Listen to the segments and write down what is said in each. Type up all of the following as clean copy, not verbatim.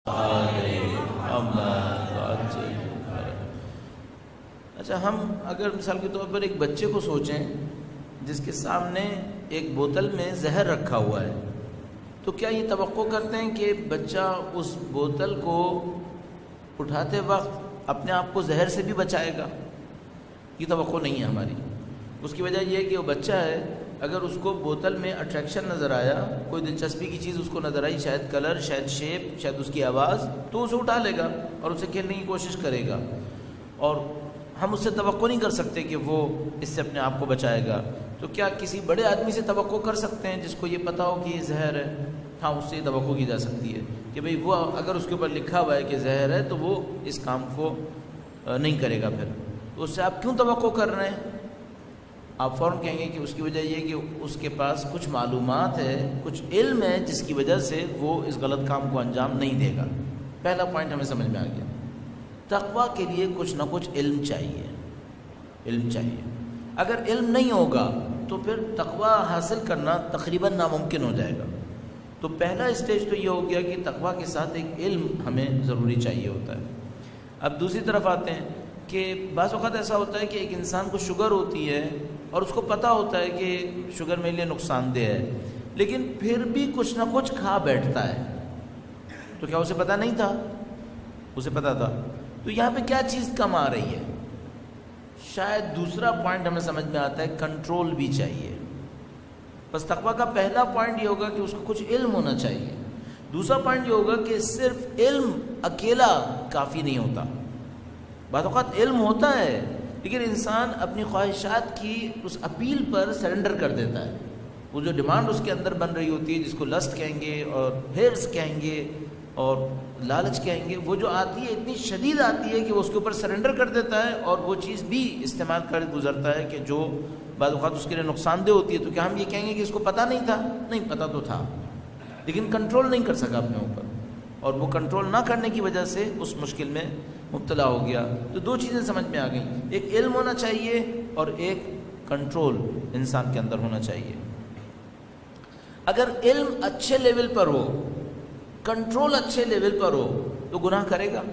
اچھا، ہم اگر مثال کے طور پر ایک بچے کو سوچیں جس کے سامنے ایک بوتل میں زہر رکھا ہوا ہے، تو کیا یہ توقع کرتے ہیں کہ بچہ اس بوتل کو اٹھاتے وقت اپنے آپ کو زہر سے بھی بچائے گا؟ یہ توقع نہیں ہے ہماری۔ اس کی وجہ یہ ہے کہ وہ بچہ ہے، اگر اس کو بوتل میں اٹریکشن نظر آیا، کوئی دلچسپی کی چیز اس کو نظر آئی، شاید کلر، شاید شیپ، شاید اس کی آواز، تو اسے اٹھا لے گا اور اسے کھیلنے کی کوشش کرے گا، اور ہم اس سے توقع نہیں کر سکتے کہ وہ اس سے اپنے آپ کو بچائے گا۔ تو کیا کسی بڑے آدمی سے توقع کر سکتے ہیں جس کو یہ پتہ ہو کہ یہ زہر ہے؟ ہاں، اس سے یہ توقع کی جا سکتی ہے کہ بھئی وہ اگر اس کے اوپر لکھا ہوا ہے کہ زہر ہے تو وہ اس کام کو نہیں کرے گا۔ پھر تو اس سے آپ کیوں توقع کر رہے ہیں؟ آپ فوراً کہیں گے کہ اس کی وجہ یہ کہ اس کے پاس کچھ معلومات ہے، کچھ علم ہے، جس کی وجہ سے وہ اس غلط کام کو انجام نہیں دے گا۔ پہلا پوائنٹ ہمیں سمجھ میں آ گیا۔ تقویٰ کے لیے کچھ نہ کچھ علم چاہیے، علم چاہیے۔ اگر علم نہیں ہوگا تو پھر تقویٰ حاصل کرنا تقریباً ناممکن ہو جائے گا۔ تو پہلا اسٹیج تو یہ ہو گیا کہ تقویٰ کے ساتھ ایک علم ہمیں ضروری چاہیے ہوتا ہے۔ اب دوسری طرف آتے ہیں کہ بعض اوقات ایسا ہوتا ہے کہ ایک انسان کو شوگر ہوتی ہے اور اس کو پتہ ہوتا ہے کہ شوگر میرے لیے نقصان دہ ہے، لیکن پھر بھی کچھ نہ کچھ کھا بیٹھتا ہے۔ تو کیا اسے پتہ نہیں تھا؟ اسے پتہ تھا۔ تو یہاں پہ کیا چیز کم آ رہی ہے؟ شاید دوسرا پوائنٹ ہمیں سمجھ میں آتا ہے، کنٹرول بھی چاہیے۔ بس تقویٰ کا پہلا پوائنٹ یہ ہوگا کہ اس کو کچھ علم ہونا چاہیے۔ دوسرا پوائنٹ یہ ہوگا کہ صرف علم اکیلا کافی نہیں ہوتا۔ بعض اوقات علم ہوتا ہے لیکن انسان اپنی خواہشات کی اس اپیل پر سرنڈر کر دیتا ہے۔ وہ جو ڈیمانڈ اس کے اندر بن رہی ہوتی ہے، جس کو لسٹ کہیں گے اور ہرس کہیں گے اور لالچ کہیں گے، وہ جو آتی ہے اتنی شدید آتی ہے کہ وہ اس کے اوپر سرنڈر کر دیتا ہے اور وہ چیز بھی استعمال کر گزرتا ہے کہ جو بعض اوقات اس کے لیے نقصان دہ ہوتی ہے۔ تو کیا ہم یہ کہیں گے کہ اس کو پتہ نہیں تھا؟ نہیں، پتہ تو تھا لیکن کنٹرول نہیں کر سکا اپنے اوپر، اور وہ کنٹرول نہ کرنے کی وجہ سے اس مشکل میں مبتلا ہو گیا۔ تو دو چیزیں سمجھ میں آ گئیں، ایک علم ہونا چاہیے اور ایک کنٹرول انسان کے اندر ہونا چاہیے۔ اگر علم اچھے لیول پر ہو، کنٹرول اچھے لیول پر ہو، تو گناہ کرے گا۔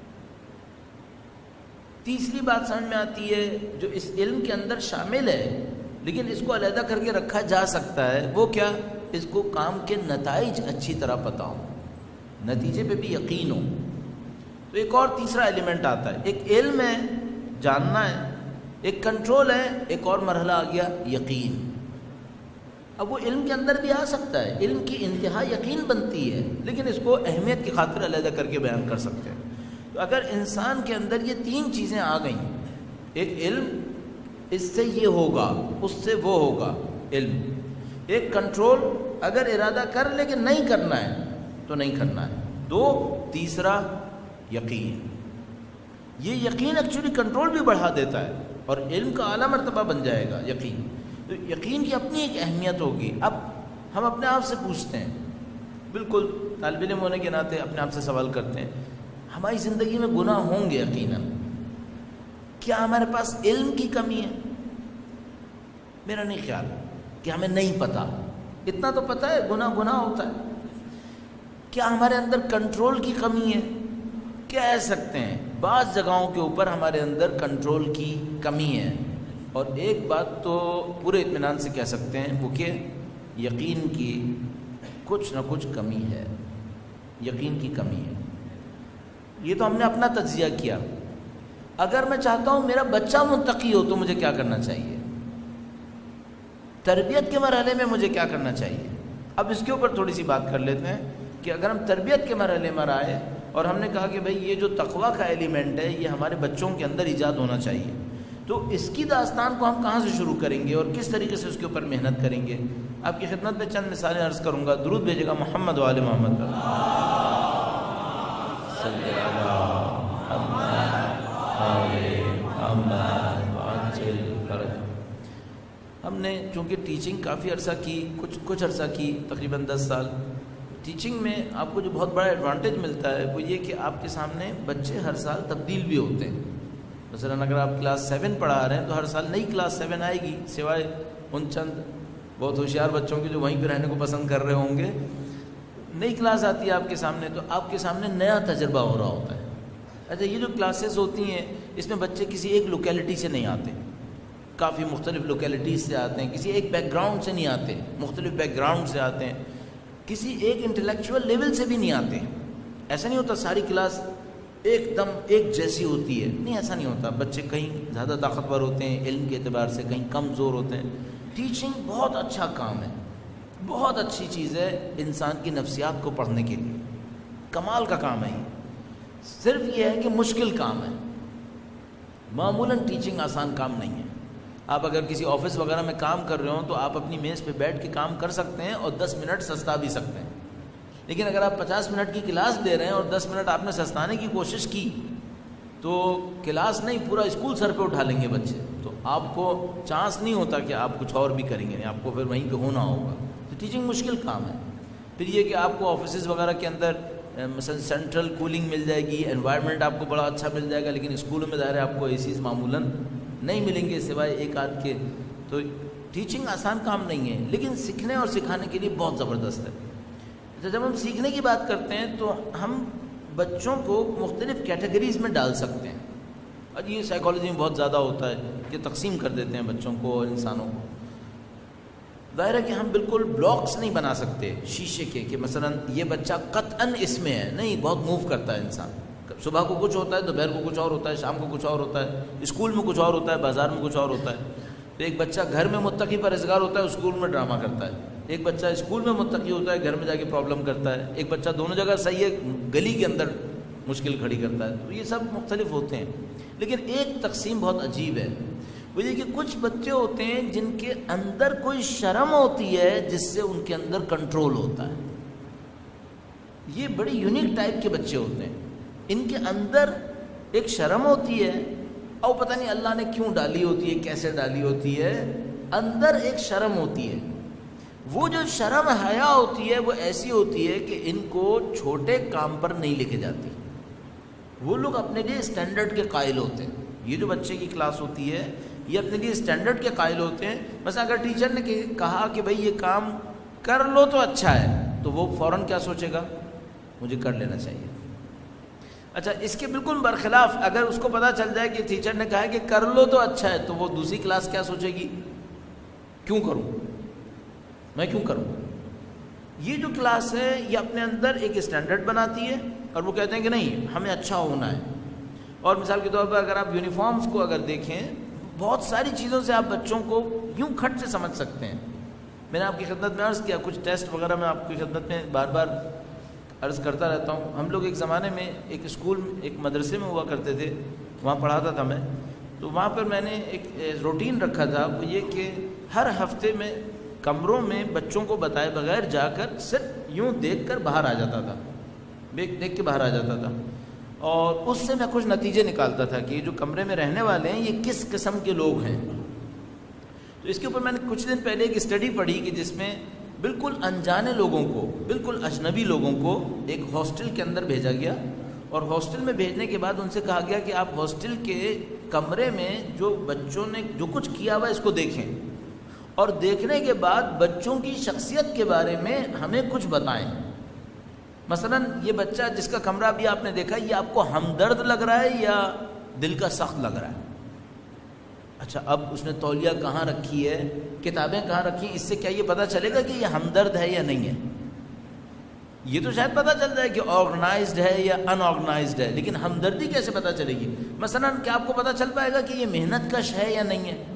تیسری بات سمجھ میں آتی ہے جو اس علم کے اندر شامل ہے لیکن اس کو علیحدہ کر کے رکھا جا سکتا ہے، وہ کیا؟ اس کو کام کے نتائج اچھی طرح پتہ ہو، نتیجے پہ بھی یقین ہو۔ تو ایک اور تیسرا ایلیمنٹ آتا ہے، ایک علم ہے، جاننا ہے، ایک کنٹرول ہے، ایک اور مرحلہ آ گیا یقین۔ اب وہ علم کے اندر بھی آ سکتا ہے، علم کی انتہا یقین بنتی ہے، لیکن اس کو اہمیت کی خاطر علیحدہ کر کے بیان کر سکتے ہیں۔ تو اگر انسان کے اندر یہ تین چیزیں آ گئیں، ایک علم، اس سے یہ ہوگا، اس سے وہ ہوگا، علم، ایک کنٹرول، اگر ارادہ کر لے کہ نہیں کرنا ہے تو نہیں کرنا ہے، دو، تیسرا یقین۔ یہ یقین ایکچولی کنٹرول بھی بڑھا دیتا ہے اور علم کا اعلیٰ مرتبہ بن جائے گا یقین۔ تو یقین کی اپنی ایک اہمیت ہوگی۔ اب ہم اپنے آپ سے پوچھتے ہیں، بالکل طالب علم ہونے کے ناطے اپنے آپ سے سوال کرتے ہیں، ہماری زندگی میں گناہ ہوں گے یقیناً، کیا ہمارے پاس علم کی کمی ہے؟ میرا نہیں خیال کہ ہمیں نہیں پتہ، اتنا تو پتہ ہے گناہ گناہ ہوتا ہے۔ کیا ہمارے اندر کنٹرول کی کمی ہے؟ کہہ سکتے ہیں بعض جگہوں کے اوپر ہمارے اندر کنٹرول کی کمی ہے، اور ایک بات تو پورے اطمینان سے کہہ سکتے ہیں، وہ کہ یقین کی کچھ نہ کچھ کمی ہے، یقین کی کمی ہے۔ یہ تو ہم نے اپنا تجزیہ کیا۔ اگر میں چاہتا ہوں میرا بچہ متقی ہو تو مجھے کیا کرنا چاہیے؟ تربیت کے مرحلے میں مجھے کیا کرنا چاہیے؟ اب اس کے اوپر تھوڑی سی بات کر لیتے ہیں کہ اگر ہم تربیت کے مرحلے میں آئے اور ہم نے کہا کہ بھئی یہ جو تقویٰ کا ایلیمنٹ ہے یہ ہمارے بچوں کے اندر ایجاد ہونا چاہیے، تو اس کی داستان کو ہم کہاں سے شروع کریں گے اور کس طریقے سے اس کے اوپر محنت کریں گے؟ آپ کی خدمت میں چند مثالیں عرض کروں گا، درود بھیجے گا محمد و آل محمد پر۔ ہم نے چونکہ ٹیچنگ کافی عرصہ کی، کچھ عرصہ کی، تقریباً 10 سال ٹیچنگ میں، آپ کو جو بہت بڑا ایڈوانٹیج ملتا ہے وہ یہ کہ آپ کے سامنے بچے ہر سال تبدیل بھی ہوتے ہیں۔ مثلاً اگر آپ کلاس 7 پڑھا رہے ہیں تو ہر سال نئی کلاس 7 آئے گی، سوائے ان چند بہت ہوشیار بچوں کے جو وہیں پہ رہنے کو پسند کر رہے ہوں گے، نئی کلاس آتی ہے آپ کے سامنے تو آپ کے سامنے نیا تجربہ ہو رہا ہوتا ہے. اچھا یہ جو کلاسز ہوتی ہیں اس میں بچے کسی ایک لوکیلٹی سے نہیں آتے, کافی مختلف لوکیلٹیز سے آتے ہیں, کسی ایک بیک گراؤنڈ سے نہیں آتے, مختلف بیک گراؤنڈ سے آتے ہیں, کسی ایک انٹلیکچوئل لیول سے بھی نہیں آتے. ایسا نہیں ہوتا ساری کلاس ایک دم ایک جیسی ہوتی ہے, نہیں ایسا نہیں ہوتا. بچے کہیں زیادہ طاقتور ہوتے ہیں علم کے اعتبار سے, کہیں کمزور ہوتے ہیں. ٹیچنگ بہت اچھا کام ہے, بہت اچھی چیز ہے انسان کی نفسیات کو پڑھنے کے لیے, کمال کا کام ہے. صرف یہ ہے کہ مشکل کام ہے, معمولاً ٹیچنگ آسان کام نہیں ہے. آپ اگر کسی آفس وغیرہ میں کام کر رہے ہوں تو آپ اپنی میز پہ بیٹھ کے کام کر سکتے ہیں اور 10 منٹ سستا بھی سکتے ہیں. لیکن اگر آپ 50 منٹ کی کلاس دے رہے ہیں اور 10 منٹ آپ نے سستانے کی کوشش کی تو کلاس نہیں پورا اسکول سر پہ اٹھا لیں گے بچے, تو آپ کو چانس نہیں ہوتا کہ آپ کچھ اور بھی کریں گے, آپ کو پھر وہیں پہ ہونا ہوگا. تو ٹیچنگ مشکل کام ہے. پھر یہ کہ آپ کو آفیسز وغیرہ کے اندر مثلا سینٹرل کولنگ مل جائے گی, انوائرمنٹ آپ کو بڑا اچھا مل جائے گا, لیکن اسکولوں میں ظاہر ہے آپ کو اے سیز معمولاً نہیں ملیں گے سوائے ایک آدھ کے. تو ٹیچنگ آسان کام نہیں ہے, لیکن سیکھنے اور سکھانے کے لیے بہت زبردست ہے. جب ہم سیکھنے کی بات کرتے ہیں تو ہم بچوں کو مختلف کیٹیگریز میں ڈال سکتے ہیں, اور یہ سائیکالوجی میں بہت زیادہ ہوتا ہے کہ تقسیم کر دیتے ہیں بچوں کو اور انسانوں کو. ظاہر ہے کہ ہم بالکل بلاکس نہیں بنا سکتے شیشے کے کہ مثلا یہ بچہ قطعاً اس میں ہے, نہیں, بہت موو کرتا ہے انسان. صبح کو کچھ ہوتا ہے, دوپہر کو کچھ اور ہوتا ہے, شام کو کچھ اور ہوتا ہے, اسکول میں کچھ اور ہوتا ہے, بازار میں کچھ اور ہوتا ہے. تو ایک بچہ گھر میں متقی پرہیزگار ہوتا ہے, اسکول میں ڈرامہ کرتا ہے. ایک بچہ اسکول میں متقی ہوتا ہے, گھر میں جا کے پرابلم کرتا ہے. ایک بچہ دونوں جگہ صحیح ہے, گلی کے اندر مشکل کھڑی کرتا ہے. تو یہ سب مختلف ہوتے ہیں. لیکن ایک تقسیم بہت عجیب ہے, وہ یہ کہ کچھ بچے ہوتے ہیں جن کے اندر کوئی شرم ہوتی ہے جس سے ان کے اندر کنٹرول ہوتا ہے. یہ بڑی یونیک ٹائپ کے بچے ہوتے ہیں. ان کے اندر ایک شرم ہوتی ہے, اور پتہ نہیں اللہ نے کیوں ڈالی ہوتی ہے, کیسے ڈالی ہوتی ہے, اندر ایک شرم ہوتی ہے. وہ جو شرم حیا ہوتی ہے وہ ایسی ہوتی ہے کہ ان کو چھوٹے کام پر نہیں لے کے جاتی. وہ لوگ اپنے لیے اسٹینڈرڈ کے قائل ہوتے ہیں. یہ جو بچے کی کلاس ہوتی ہے یہ اپنے لیے اسٹینڈرڈ کے قائل ہوتے ہیں. مثلا اگر ٹیچر نے کہا کہ بھائی یہ کام کر لو تو اچھا ہے, تو وہ فوراً کیا سوچے گا, مجھے کر لینا چاہیے. اچھا اس کے بالکل برخلاف اگر اس کو پتہ چل جائے کہ ٹیچر نے کہا ہے کہ کر لو تو اچھا ہے, تو وہ دوسری کلاس کیا سوچے گی, کیوں کروں, میں کیوں کروں. یہ جو کلاس ہے یہ اپنے اندر ایک اسٹینڈرڈ بناتی ہے, اور وہ کہتے ہیں کہ نہیں ہمیں اچھا ہونا ہے. اور مثال کے طور پر اگر آپ یونیفارمز کو اگر دیکھیں, بہت ساری چیزوں سے آپ بچوں کو یوں کھٹ سے سمجھ سکتے ہیں. میں نے آپ کی خدمت میں عرض کیا, کچھ ٹیسٹ وغیرہ میں آپ کی خدمت میں بار بار عرض کرتا رہتا ہوں. ہم لوگ ایک زمانے میں ایک اسکول ایک مدرسے میں ہوا کرتے تھے, وہاں پڑھاتا تھا میں. تو وہاں پر میں نے ایک روٹین رکھا تھا, وہ یہ کہ ہر ہفتے میں کمروں میں بچوں کو بتائے بغیر جا کر صرف یوں دیکھ کر باہر آ جاتا تھا, دیکھ کے باہر آ جاتا تھا, اور اس سے میں کچھ نتیجے نکالتا تھا کہ یہ جو کمرے میں رہنے والے ہیں یہ کس قسم کے لوگ ہیں. تو اس کے اوپر میں نے کچھ دن پہلے ایک اسٹڈی پڑھی کہ جس میں بالکل انجانے لوگوں کو, بالکل اجنبی لوگوں کو ایک ہاسٹل کے اندر بھیجا گیا, اور ہاسٹل میں بھیجنے کے بعد ان سے کہا گیا کہ آپ ہاسٹل کے کمرے میں جو بچوں نے جو کچھ کیا ہوا اس کو دیکھیں, اور دیکھنے کے بعد بچوں کی شخصیت کے بارے میں ہمیں کچھ بتائیں. مثلا یہ بچہ جس کا کمرہ بھی آپ نے دیکھا, یہ آپ کو ہمدرد لگ رہا ہے یا دل کا سخت لگ رہا ہے. اچھا اب اس نے تولیہ کہاں رکھی ہے, کتابیں کہاں رکھی ہیں, اس سے کیا یہ پتہ چلے گا کہ یہ ہمدرد ہے یا نہیں ہے. یہ تو شاید پتہ چل جائے کہ آرگنائزڈ ہے یا ان آرگنائزڈ ہے, لیکن ہمدردی کیسے پتہ چلے گی. مثلا کیا آپ کو پتہ چل پائے گا کہ یہ محنت کش ہے یا نہیں ہے,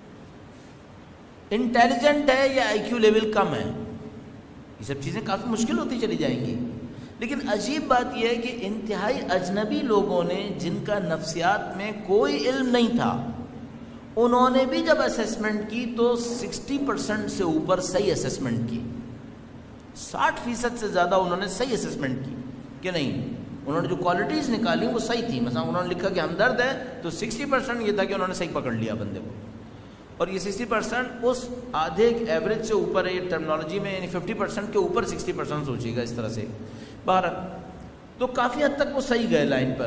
انٹیلیجنٹ ہے یا آئی کیو لیول کم ہے. یہ سب چیزیں کافی مشکل ہوتی چلی جائیں گی. لیکن عجیب بات یہ ہے کہ انتہائی اجنبی لوگوں نے جن کا نفسیات میں کوئی علم نہیں تھا, انہوں نے بھی جب اسیسمنٹ کی تو 60% سے اوپر صحیح اسیسمنٹ کی. 60% سے زیادہ انہوں نے صحیح اسیسمنٹ کی کہ نہیں, انہوں نے جو کوالٹیز نکالی وہ صحیح تھی. مثلا انہوں نے لکھا کہ ہمدرد ہے تو 60% یہ تھا کہ انہوں نے صحیح پکڑ لیا بندے کو, اور یہ 60% اس آدھے ایوریج سے اوپر ہے. یہ ٹرمنالوجی میں یعنی 50% کے اوپر 60% سوچیے گا اس طرح سے. بہرحال تو کافی حد تک وہ صحیح گئے لائن پر.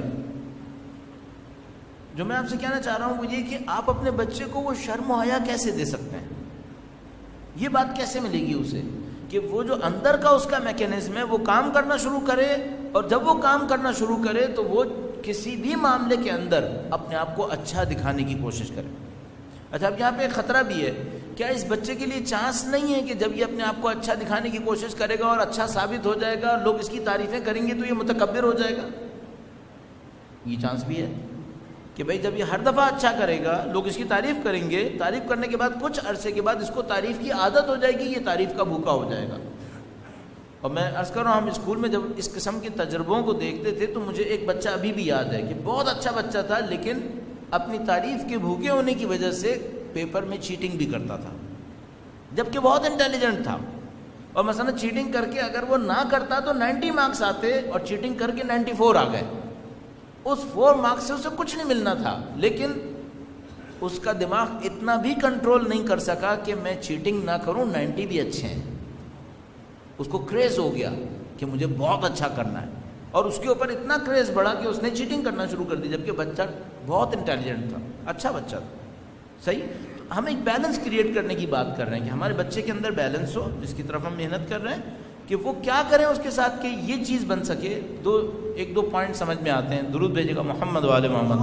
جو میں آپ سے کہنا چاہ رہا ہوں وہ یہ کہ آپ اپنے بچے کو وہ شرم و حیا کیسے دے سکتے ہیں, یہ بات کیسے ملے گی اسے. کہ وہ جو اندر کا اس کا میکینزم ہے وہ کام کرنا شروع کرے، اور جب وہ کام کرنا شروع کرے تو وہ کسی بھی معاملے کے اندر اپنے آپ کو اچھا دکھانے کی کوشش کرے۔ اچھا، اب یہاں پہ ایک خطرہ بھی ہے، کیا اس بچے کے لیے چانس نہیں ہے کہ جب یہ اپنے آپ کو اچھا دکھانے کی کوشش کرے گا اور اچھا ثابت ہو جائے گا، لوگ اس کی تعریفیں کریں گے تو یہ متکبر ہو جائے گا؟ یہ چانس بھی ہے کہ بھئی جب یہ ہر دفعہ اچھا کرے گا لوگ اس کی تعریف کریں گے، تعریف کرنے کے بعد کچھ عرصے کے بعد اس کو تعریف کی عادت ہو جائے گی، یہ تعریف کا بھوکا ہو جائے گا۔ اور میں عرض کر رہا ہوں، ہم اسکول میں جب اس قسم کے تجربوں کو دیکھتے تھے تو مجھے ایک بچہ ابھی بھی یاد ہے کہ بہت اچھا بچہ تھا، لیکن اپنی تعریف کے بھوکے ہونے کی وجہ سے پیپر میں چیٹنگ بھی کرتا تھا، جبکہ بہت انٹیلیجنٹ تھا۔ اور مثلا چیٹنگ کر کے اگر وہ نہ کرتا تو 90 مارکس آتے، اور چیٹنگ کر کے 94 آ گئے۔ اس 4 مارکس سے اسے کچھ نہیں ملنا تھا، لیکن اس کا دماغ اتنا بھی کنٹرول نہیں کر سکا کہ میں چیٹنگ نہ کروں، 90 بھی اچھے ہیں۔ اس کو کریز ہو گیا کہ مجھے بہت اچھا کرنا ہے، اور اس کے اوپر اتنا کریز بڑھا کہ اس نے چیٹنگ کرنا شروع کر دی، جبکہ بچہ بہت انٹیلیجنٹ تھا، اچھا بچہ تھا۔ صحیح، ہم ایک بیلنس کریٹ کرنے کی بات کر رہے ہیں کہ ہمارے بچے کے اندر بیلنس ہو، جس کی طرف ہم محنت کر رہے ہیں کہ وہ کیا کریں اس کے ساتھ کہ یہ چیز بن سکے۔ ایک دو پوائنٹ سمجھ میں آتے ہیں۔ درود بھیجے گا محمد والے محمد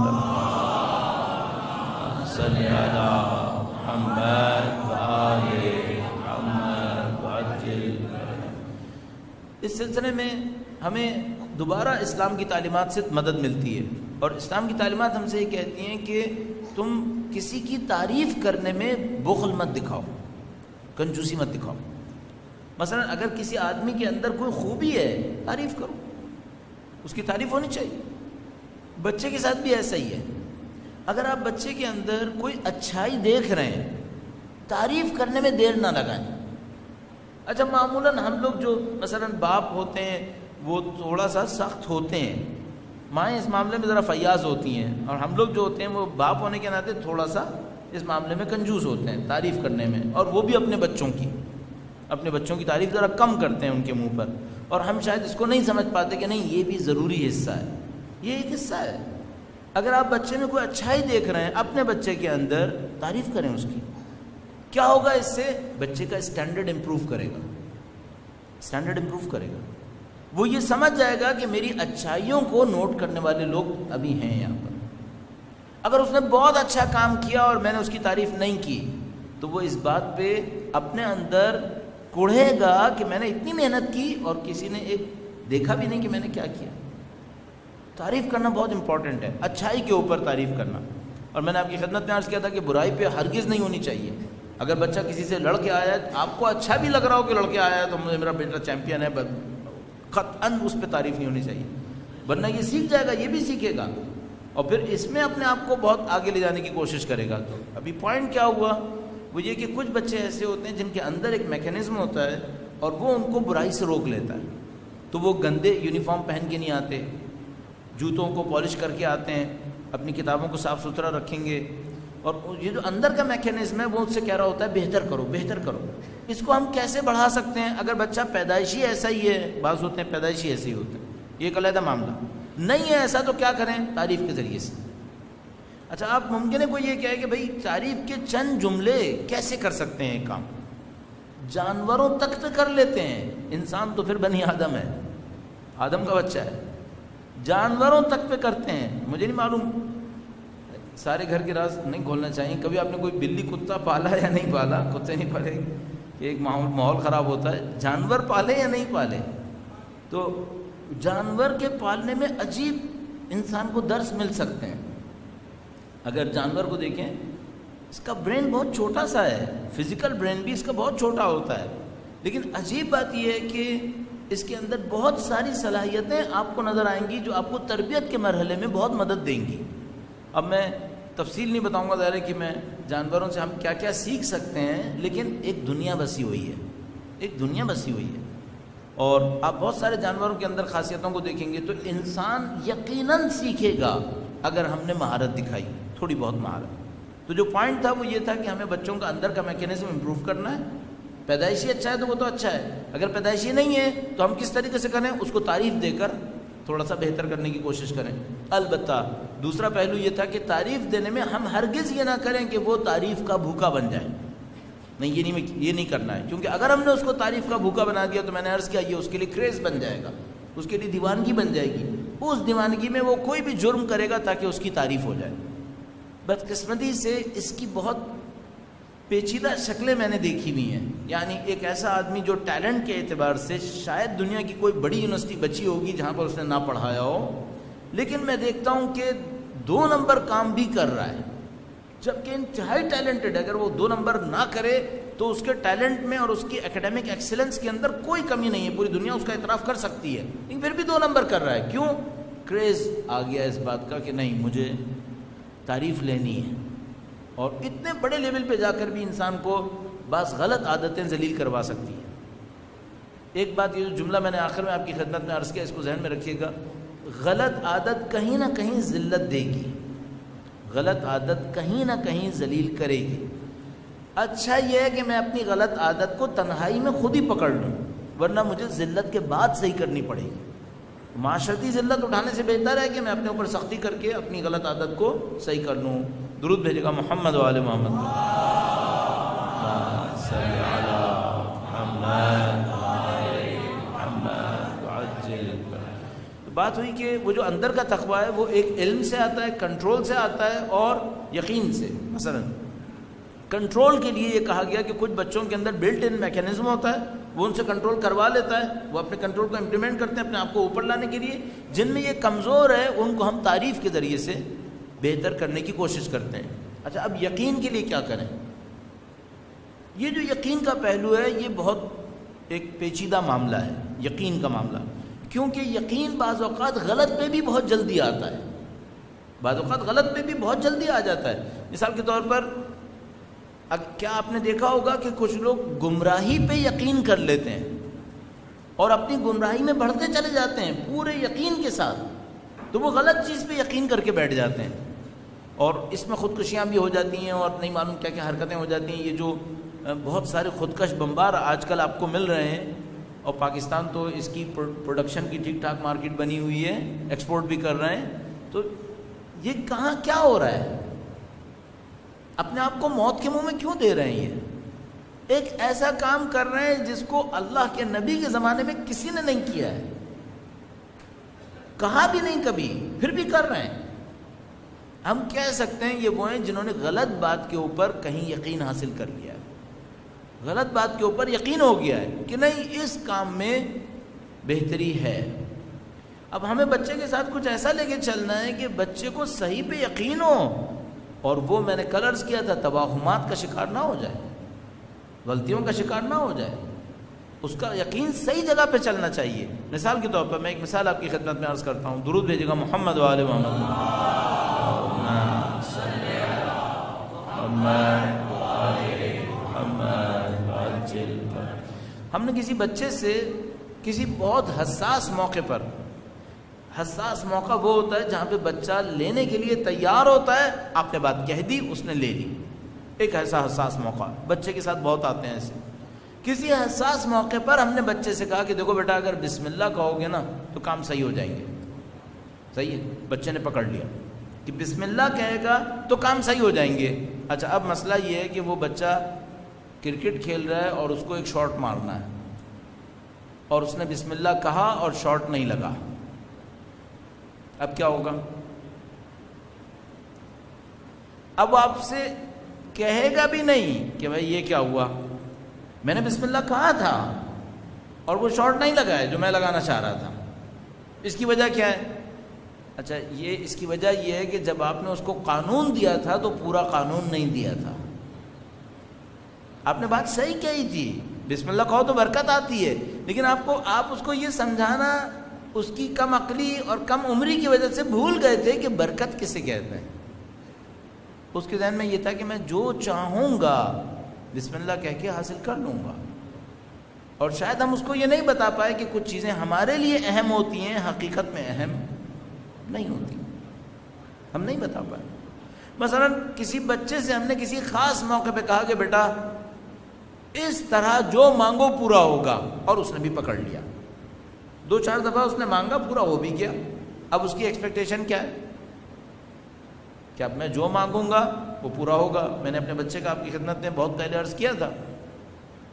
صلی علی محمد وآل محمد۔ اس سلسلے میں ہمیں دوبارہ اسلام کی تعلیمات سے مدد ملتی ہے، اور اسلام کی تعلیمات ہم سے یہ کہتی ہیں کہ تم کسی کی تعریف کرنے میں بخل مت دکھاؤ، کنجوسی مت دکھاؤ۔ مثلا اگر کسی آدمی کے اندر کوئی خوبی ہے، تعریف کرو، اس کی تعریف ہونی چاہیے۔ بچے کے ساتھ بھی ایسا ہی ہے، اگر آپ بچے کے اندر کوئی اچھائی دیکھ رہے ہیں، تعریف کرنے میں دیر نہ لگائیں۔ اچھا، معمولاً ہم لوگ جو مثلا باپ ہوتے ہیں وہ تھوڑا سا سخت ہوتے ہیں، مائیں اس معاملے میں ذرا فیاض ہوتی ہیں، اور ہم لوگ جو ہوتے ہیں وہ باپ ہونے کے ناطے تھوڑا سا اس معاملے میں کنجوس ہوتے ہیں تعریف کرنے میں، اور وہ بھی اپنے بچوں کی تعریف ذرا کم کرتے ہیں ان کے منہ پر، اور ہم شاید اس کو نہیں سمجھ پاتے کہ نہیں، یہ بھی ضروری حصہ ہے، یہ ایک حصہ ہے۔ اگر آپ بچے میں کوئی اچھائی دیکھ رہے ہیں اپنے بچے کے اندر، تعریف کریں اس کی۔ کیا ہوگا اس سے؟ بچے کا اسٹینڈرڈ امپروو کرے گا، وہ یہ سمجھ جائے گا کہ میری اچھائیوں کو نوٹ کرنے والے لوگ ابھی ہیں یہاں پر۔ اگر اس نے بہت اچھا کام کیا اور میں نے اس کی تعریف نہیں کی تو وہ اس بات پہ اپنے اندر کوڑھے گا کہ میں نے اتنی محنت کی اور کسی نے ایک دیکھا بھی نہیں کہ میں نے کیا کیا۔ تعریف کرنا بہت امپورٹنٹ ہے، اچھائی کے اوپر تعریف کرنا۔ اور میں نے آپ کی خدمت میں عرض کیا تھا کہ برائی پہ ہرگز نہیں ہونی چاہیے۔ اگر بچہ کسی سے لڑ کے آیا ہے، آپ کو اچھا بھی لگ رہا ہو کہ لڑ کے آیا ہے تو میرا بیٹا چیمپئن ہے، قطعاً اس پہ تعریف نہیں ہونی چاہیے، ورنہ یہ سیکھ جائے گا، یہ بھی سیکھے گا، اور پھر اس میں اپنے آپ کو بہت آگے لے جانے کی کوشش کرے گا۔ تو ابھی پوائنٹ کیا ہوا، وہ یہ کہ کچھ بچے ایسے ہوتے ہیں جن کے اندر ایک میکینزم ہوتا ہے اور وہ ان کو برائی سے روک لیتا ہے، تو وہ گندے یونیفارم پہن کے نہیں آتے، جوتوں کو پالش کر کے آتے ہیں، اپنی کتابوں کو صاف ستھرا رکھیں گے، اور یہ جو اندر کا میکینزم ہے وہ ان سے کہہ رہا ہوتا ہے بہتر کرو بہتر کرو۔ اس کو ہم کیسے بڑھا سکتے ہیں؟ اگر بچہ پیدائشی ایسا ہی ہے، بعض ہوتے ہیں پیدائشی ایسے ہی ہوتے ہیں، یہ ایک علیحدہ معاملہ، نہیں ہے ایسا تو کیا کریں؟ تعریف کے ذریعے سے۔ اچھا، آپ ممکن ہے کوئی یہ کہے کہ بھئی تعریف کے چند جملے کیسے کر سکتے ہیں کام؟ جانوروں تک تو کر لیتے ہیں، انسان تو پھر بنی آدم ہے، آدم کا بچہ ہے، جانوروں تک پہ کرتے ہیں۔ مجھے نہیں معلوم، سارے گھر کے راز نہیں کھولنا چاہیے، کبھی آپ نے کوئی بلی کتا پالا یا نہیں پالا؟ کتے نہیں پالے، ایک ماحول خراب ہوتا ہے۔ جانور پالے یا نہیں پالے؟ تو جانور کے پالنے میں عجیب انسان کو درس مل سکتے ہیں۔ اگر جانور کو دیکھیں، اس کا برین بہت چھوٹا سا ہے، فزیکل برین بھی اس کا بہت چھوٹا ہوتا ہے، لیکن عجیب بات یہ ہے کہ اس کے اندر بہت ساری صلاحیتیں آپ کو نظر آئیں گی جو آپ کو تربیت کے مرحلے میں بہت مدد دیں گی۔ اب میں تفصیل نہیں بتاؤں گا، ظاہر ہے کہ میں جانوروں سے ہم کیا کیا سیکھ سکتے ہیں، لیکن ایک دنیا بسی ہوئی ہے، اور آپ بہت سارے جانوروں کے اندر خاصیتوں کو دیکھیں گے تو انسان یقیناً سیکھے گا اگر ہم نے مہارت دکھائی، تھوڑی بہت مہارت۔ تو جو پوائنٹ تھا وہ یہ تھا کہ ہمیں بچوں کا اندر کا میکینزم امپروو کرنا ہے۔ پیدائشی اچھا ہے تو وہ تو اچھا ہے، اگر پیدائشی نہیں ہے تو ہم کس طریقے سے کریں؟ اس کو تعریف دے کر تھوڑا سا بہتر کرنے کی کوشش کریں۔ البتہ دوسرا پہلو یہ تھا کہ تعریف دینے میں ہم ہرگز یہ نہ کریں کہ وہ تعریف کا بھوکا بن جائیں، نہیں یہ نہیں کرنا ہے، کیونکہ اگر ہم نے اس کو تعریف کا بھوکا بنا دیا تو میں نے عرض کیا یہ اس کے لیے کریز بن جائے گا، اس کے لیے دیوانگی بن جائے گی، اس دیوانگی میں وہ کوئی بھی جرم کرے گا تاکہ اس کی تعریف ہو جائے۔ بدقسمتی سے اس کی بہت پیچیدہ شکلیں میں نے دیکھی ہوئی ہیں، یعنی ایک ایسا آدمی جو ٹیلنٹ کے اعتبار سے شاید دنیا کی کوئی بڑی یونیورسٹی بچی ہوگی جہاں پر اس نے نہ پڑھایا ہو، لیکن میں دیکھتا ہوں کہ 2 نمبر کام بھی کر رہا ہے، جبکہ انتہائی ٹیلنٹڈ ہے۔ اگر وہ 2 نمبر نہ کرے تو اس کے ٹیلنٹ میں اور اس کی ایکیڈیمک ایکسیلنس کے اندر کوئی کمی نہیں ہے، پوری دنیا اس کا اعتراف کر سکتی ہے، لیکن پھر بھی 2 نمبر کر رہا ہے۔ کیوں؟ کریز آ گیا اس بات کا کہ نہیں مجھے تعریف لینی ہے، اور اتنے بڑے لیول پہ جا کر بھی انسان کو بعض غلط عادتیں ذلیل کروا سکتی ہیں۔ ایک بات، یہ جو جملہ میں نے آخر میں آپ کی خدمت میں عرض کیا، اس کو ذہن میں رکھیے گا، غلط عادت کہیں نہ کہیں ذلت دے گی، غلط عادت کہیں نہ کہیں ذلیل کرے گی۔ اچھا یہ ہے کہ میں اپنی غلط عادت کو تنہائی میں خود ہی پکڑ لوں، ورنہ مجھے ذلت کے بعد صحیح کرنی پڑے گی۔ معاشرتی ذلت اٹھانے سے بہتر ہے کہ میں اپنے اوپر سختی کر کے اپنی غلط عادت کو صحیح کر لوں۔ درود بھیجے گا محمد وآل محمد۔ بات ہوئی کہ وہ جو اندر کا تقویٰ ہے وہ ایک علم سے آتا ہے، کنٹرول سے آتا ہے اور یقین سے۔ مثلا کنٹرول کے لیے یہ کہا گیا کہ کچھ بچوں کے اندر بلٹ ان میکینزم ہوتا ہے، وہ ان سے کنٹرول کروا لیتا ہے، وہ اپنے کنٹرول کو امپلیمنٹ کرتے ہیں اپنے آپ کو اوپر لانے کے لیے۔ جن میں یہ کمزور ہے ان کو ہم تعریف کے ذریعے سے بہتر کرنے کی کوشش کرتے ہیں۔ اچھا اب یقین کے لیے کیا کریں؟ یہ جو یقین کا پہلو ہے یہ بہت ایک پیچیدہ معاملہ ہے، یقین کا معاملہ، کیونکہ یقین بعض اوقات غلط پہ بھی بہت جلدی آتا ہے، بعض اوقات غلط پہ بھی بہت جلدی آ جاتا ہے۔ مثال کے طور پر کیا آپ نے دیکھا ہوگا کہ کچھ لوگ گمراہی پہ یقین کر لیتے ہیں اور اپنی گمراہی میں بڑھتے چلے جاتے ہیں پورے یقین کے ساتھ، تو وہ غلط چیز پہ یقین کر کے بیٹھ جاتے ہیں اور اس میں خودکشیاں بھی ہو جاتی ہیں اور نہیں معلوم کیا کیا حرکتیں ہو جاتی ہیں۔ یہ جو بہت سارے خودکش بمبار آج کل آپ کو مل رہے ہیں، اور پاکستان تو اس کی پروڈکشن کی ٹھیک ٹھاک مارکیٹ بنی ہوئی ہے، ایکسپورٹ بھی کر رہے ہیں، تو یہ کہاں کیا ہو رہا ہے؟ اپنے آپ کو موت کے منہ میں کیوں دے رہے ہیں؟ یہ ایک ایسا کام کر رہے ہیں جس کو اللہ کے نبی کے زمانے میں کسی نے نہیں کیا ہے، کہا بھی نہیں کبھی، پھر بھی کر رہے ہیں۔ ہم کہہ سکتے ہیں یہ وہ ہیں جنہوں نے غلط بات کے اوپر کہیں یقین حاصل کر لیا ہے، غلط بات کے اوپر یقین ہو گیا ہے کہ نہیں اس کام میں بہتری ہے۔ اب ہمیں بچے کے ساتھ کچھ ایسا لے کے چلنا ہے کہ بچے کو صحیح پہ یقین ہو، اور وہ میں نے کل عرض کیا تھا توہمات کا شکار نہ ہو جائے، غلطیوں کا شکار نہ ہو جائے، اس کا یقین صحیح جگہ پہ چلنا چاہیے۔ مثال کے طور پر میں ایک مثال آپ کی خدمت میں عرض کرتا ہوں، درود بھیجے گا محمد وآل محمد۔ ہم نے کسی بچے سے کسی بہت حساس موقع پر، حساس موقع وہ ہوتا ہے جہاں پہ بچہ لینے کے لیے تیار ہوتا ہے، آپ نے بات کہہ دی اس نے لے لی، ایک ایسا حساس موقع بچے کے ساتھ بہت آتے ہیں ایسے۔ کسی حساس موقع پر ہم نے بچے سے کہا کہ دیکھو بیٹا اگر بسم اللہ کہو گے نا تو کام صحیح ہو جائیں گے، صحیح ہے، بچے نے پکڑ لیا کہ بسم اللہ کہے گا تو کام صحیح ہو جائیں گے۔ اچھا اب مسئلہ یہ ہے کہ وہ بچہ کرکٹ کھیل رہا ہے اور اس کو ایک شاٹ مارنا ہے، اور اس نے بسم اللہ کہا اور شاٹ نہیں لگا، اب کیا ہوگا؟ اب وہ آپ سے کہے گا بھی نہیں کہ بھائی یہ کیا ہوا، میں نے بسم اللہ کہا تھا اور وہ شاٹ نہیں لگا ہے جو میں لگانا چاہ رہا تھا، اس کی وجہ کیا ہے؟ اچھا یہ اس کی وجہ یہ ہے کہ جب آپ نے اس کو قانون دیا تھا تو پورا قانون نہیں دیا تھا، آپ نے بات صحیح کہی تھی، بسم اللہ کہو تو برکت آتی ہے، لیکن آپ اس کو یہ سمجھانا اس کی کم عقلی اور کم عمری کی وجہ سے بھول گئے تھے کہ برکت کسے کہتے ہیں۔ اس کے ذہن میں یہ تھا کہ میں جو چاہوں گا بسم اللہ کہہ کے حاصل کر لوں گا، اور شاید ہم اس کو یہ نہیں بتا پائے کہ کچھ چیزیں ہمارے لیے اہم ہوتی ہیں حقیقت میں اہم نہیں ہوتی، ہم نہیں بتا پائے۔ مثلا کسی بچے سے ہم نے کسی خاص موقع پہ کہا کہ بیٹا اس طرح جو مانگو پورا ہوگا، اور اس نے بھی پکڑ لیا، 2-4 دفعہ اس نے مانگا، پورا ہو بھی گیا، اب اس کی ایکسپیکٹیشن کیا ہے کہ اب میں جو مانگوں گا وہ پورا ہوگا۔ میں نے اپنے بچے کا آپ کی خدمت میں بہت پہلے عرض کیا تھا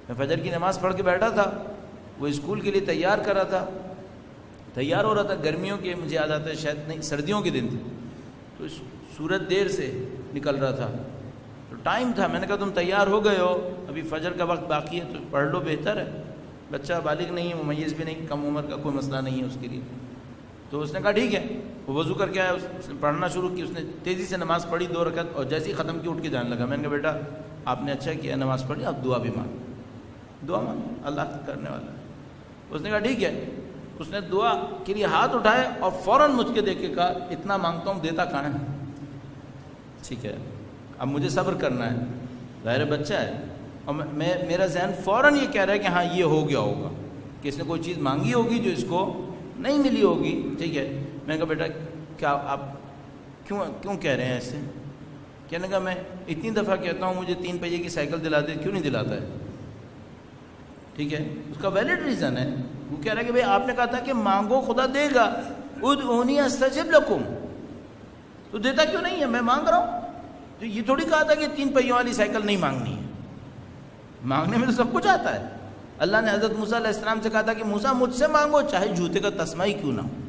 میں فجر کی نماز پڑھ کے بیٹھا تھا، وہ اسکول کے لیے تیار کر رہا تھا، تیار ہو رہا تھا، گرمیوں کے مجھے یاد آتا ہے شاید نہیں سردیوں کے دن تھے، تو سورج دیر سے نکل رہا تھا، تو ٹائم تھا، میں نے کہا تم تیار ہو گئے ہو، ابھی فجر کا وقت باقی ہے تو پڑھ لو، بہتر ہے، بچہ بالغ نہیں ہے، ممیز بھی نہیں، کم عمر کا کوئی مسئلہ نہیں ہے اس کے لیے۔ تو اس نے کہا ٹھیک ہے، وہ وضو کر کے آیا، اس نے پڑھنا شروع کی، اس نے تیزی سے نماز پڑھی 2 رکعت، اور جیسے ہی ختم کی اٹھ کے جانے لگا۔ میں نے کہا بیٹا آپ نے اچھا کیا نماز پڑھی، آپ دعا بھی مانگو، دعا مانگو، اللہ کرنے والا ہے۔ اس نے کہا ٹھیک ہے، اس نے دعا کے لیے ہاتھ اٹھائے اور فوراً مجھ کے دیکھ کے کہا اتنا مانگتا ہوں دیتا کہاں ہے؟ ٹھیک ہے اب مجھے صبر کرنا ہے، ظاہر بچہ ہے، اور میرا ذہن فوراً یہ کہہ رہا ہے کہ ہاں یہ ہو گیا ہوگا، کہ اس نے کوئی چیز مانگی ہوگی جو اس کو نہیں ملی ہوگی۔ ٹھیک ہے، میں نے کہا بیٹا کیا آپ کیوں کہہ رہے ہیں ایسے؟ کہنے کا میں اتنی دفعہ کہتا ہوں مجھے 3 پہیے کی سائیکل دلا دے، کیوں نہیں دلاتا ہے؟ ٹھیک ہے، اس کا ویلڈ ریزن ہے، وہ کہہ رہا ہے کہ بھئی آپ نے کہا تھا کہ مانگو خدا دے گا، ادعونی استجب لکم، تو دیتا کیوں نہیں ہے؟ میں مانگ رہا ہوں، تو یہ تھوڑی کہا تھا کہ 3 پہیوں والی سائیکل نہیں مانگنی ہے، مانگنے میں تو سب کچھ آتا ہے۔ اللہ نے حضرت موسیٰ علیہ السلام سے کہا تھا کہ موسیٰ مجھ سے مانگو چاہے جوتے کا تسمہ ہی کیوں نہ ہو،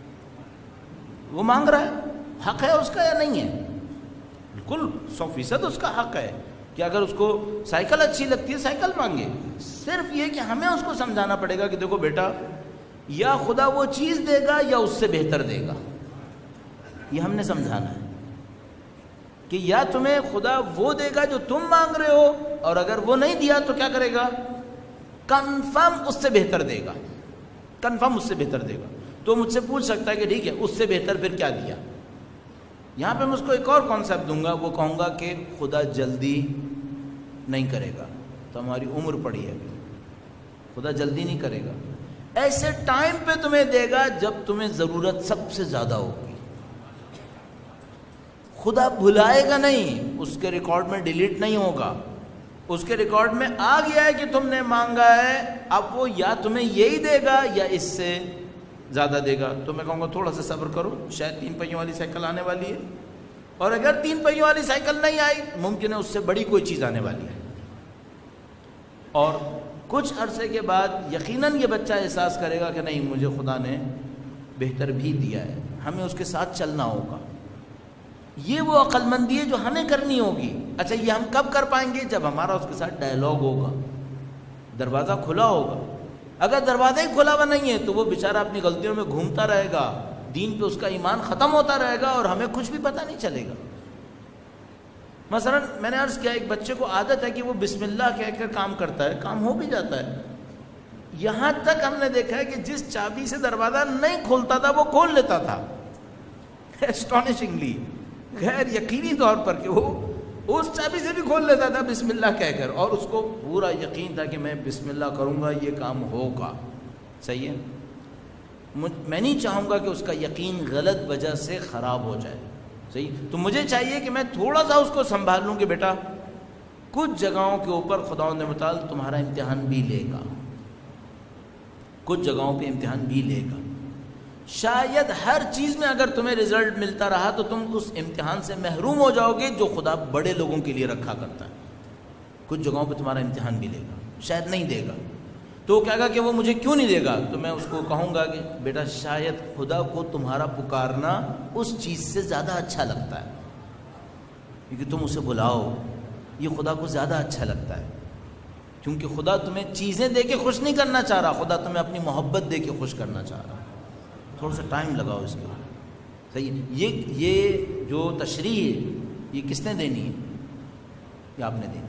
وہ مانگ رہا ہے، حق ہے اس کا یا نہیں ہے؟ بالکل 100% اس کا حق ہے کہ اگر اس کو سائیکل اچھی لگتی ہے سائیکل مانگے، صرف یہ کہ ہمیں اس کو سمجھانا پڑے گا کہ دیکھو بیٹا یا خدا وہ چیز دے گا یا اس سے بہتر دے گا، یہ ہم نے سمجھانا ہے کہ یا تمہیں خدا وہ دے گا جو تم مانگ رہے ہو، اور اگر وہ نہیں دیا تو کیا کرے گا؟ کنفرم اس سے بہتر دے گا، کنفرم اس سے بہتر دے گا۔ تو مجھ سے پوچھ سکتا ہے کہ ٹھیک ہے اس سے بہتر پھر کیا دیا؟ یہاں پہ میں اس کو ایک اور کانسیپٹ دوں گا، وہ کہوں گا کہ خدا جلدی نہیں کرے گا، تو ہماری عمر پڑی ہے، خدا جلدی نہیں کرے گا، ایسے ٹائم پہ تمہیں دے گا جب تمہیں ضرورت سب سے زیادہ ہوگی۔ خدا بھلائے گا نہیں، اس کے ریکارڈ میں ڈیلیٹ نہیں ہوگا، اس کے ریکارڈ میں آ گیا ہے کہ تم نے مانگا ہے، اب وہ یا تمہیں یہی دے گا یا اس سے زیادہ دے گا۔ تو میں کہوں گا تھوڑا سا صبر کرو، شاید 3 پہیوں والی سائیکل آنے والی ہے، اور اگر 3 پہیوں والی سائیکل نہیں آئی ممکن ہے اس سے بڑی کوئی چیز آنے والی ہے، اور کچھ عرصے کے بعد یقیناً یہ بچہ احساس کرے گا کہ نہیں مجھے خدا نے بہتر بھی دیا ہے، ہمیں اس کے ساتھ چلنا ہوگا۔ یہ وہ عقل مندی ہے جو ہمیں کرنی ہوگی۔ اچھا یہ ہم کب کر پائیں گے؟ جب ہمارا اس کے ساتھ ڈائلاگ ہوگا، دروازہ کھلا ہوگا۔ اگر دروازہ ہی کھلا ہوا نہیں ہے تو وہ بیچارہ اپنی غلطیوں میں گھومتا رہے گا، دین پہ اس کا ایمان ختم ہوتا رہے گا اور ہمیں کچھ بھی پتہ نہیں چلے گا۔ مثلا میں نے عرض کیا ایک بچے کو عادت ہے کہ وہ بسم اللہ کہہ کر کام کرتا ہے، کام ہو بھی جاتا ہے، یہاں تک ہم نے دیکھا ہے کہ جس چابی سے دروازہ نہیں کھولتا تھا وہ کھول لیتا تھا، اسٹانشنگلی، غیر یقینی طور پر، کہ وہ اس چابی سے بھی کھول لیتا تھا بسم اللہ کہہ کر، اور اس کو پورا یقین تھا کہ میں بسم اللہ کروں گا یہ کام ہوگا۔ صحیح ہے، میں نہیں چاہوں گا کہ اس کا یقین غلط وجہ سے خراب ہو جائے۔ صحیح، تو مجھے چاہیے کہ میں تھوڑا سا اس کو سنبھال لوں کہ بیٹا کچھ جگہوں کے اوپر خداوند متعال تمہارا امتحان بھی لے گا، کچھ جگہوں پہ امتحان بھی لے گا، شاید ہر چیز میں اگر تمہیں رزلٹ ملتا رہا تو تم اس امتحان سے محروم ہو جاؤ گے جو خدا بڑے لوگوں کے لیے رکھا کرتا ہے۔ کچھ جگہوں پہ تمہارا امتحان بھی لے گا، شاید نہیں دے گا، تو وہ کہے گا کہ وہ مجھے کیوں نہیں دے گا؟ تو میں اس کو کہوں گا کہ بیٹا شاید خدا کو تمہارا پکارنا اس چیز سے زیادہ اچھا لگتا ہے، کیونکہ تم اسے بلاؤ، یہ خدا کو زیادہ اچھا لگتا ہے، کیونکہ خدا تمہیں چیزیں دے کے خوش نہیں کرنا چاہ رہا، خدا تمہیں اپنی محبت دے کے خوش کرنا چاہ رہا۔ تھوڑا سا ٹائم لگاؤ اس کے اوپر۔ صحیح، یہ جو تشریح ہے یہ کس نے دینی ہے؟ یہ آپ نے دینی،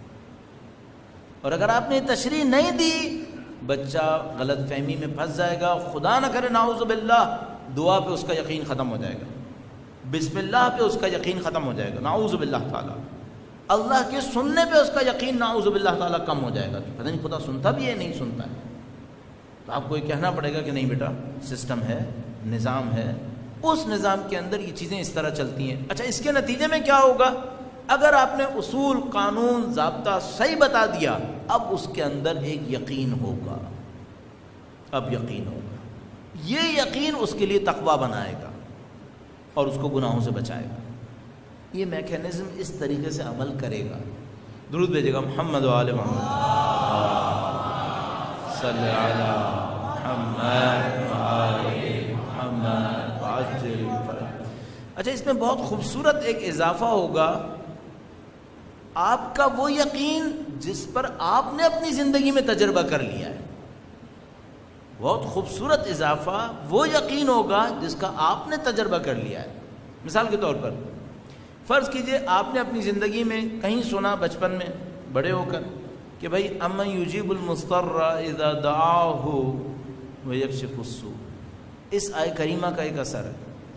اور اگر آپ نے تشریح نہیں دی بچہ غلط فہمی میں پھنس جائے گا، خدا نہ کرے نعوذ باللہ دعا پہ اس کا یقین ختم ہو جائے گا، بسم اللہ پہ اس کا یقین ختم ہو جائے گا نعوذ باللہ تعالیٰ، اللہ کے سننے پہ اس کا یقین نعوذ باللہ تعالیٰ کم ہو جائے گا، پتہ نہیں خدا سنتا بھی ہے نہیں سنتا ہے۔ تو آپ کو یہ کہنا پڑے گا کہ نہیں بیٹا سسٹم ہے، نظام ہے، اس نظام کے اندر یہ چیزیں اس طرح چلتی ہیں۔ اچھا اس کے نتیجے میں کیا ہوگا؟ اگر آپ نے اصول، قانون، ضابطہ صحیح بتا دیا، اب اس کے اندر ایک یقین ہوگا، اب یقین ہوگا، یہ یقین اس کے لیے تقویٰ بنائے گا اور اس کو گناہوں سے بچائے گا۔ یہ میکینزم اس طریقے سے عمل کرے گا۔ درود بھیجے گا محمد و آل محمد۔ صلی علی محمد وآل محمد وعجل فرج۔ اچھا، اس میں بہت خوبصورت ایک اضافہ ہوگا، آپ کا وہ یقین جس پر آپ نے اپنی زندگی میں تجربہ کر لیا ہے۔ بہت خوبصورت اضافہ وہ یقین ہوگا جس کا آپ نے تجربہ کر لیا ہے۔ مثال کے طور پر فرض کیجئے آپ نے اپنی زندگی میں کہیں سنا بچپن میں بڑے ہو کر کہ بھائی امن یجیب المضطر اذا دعاہ ویکشف السوء، اس آیہ کریمہ کا ایک اثر ہے۔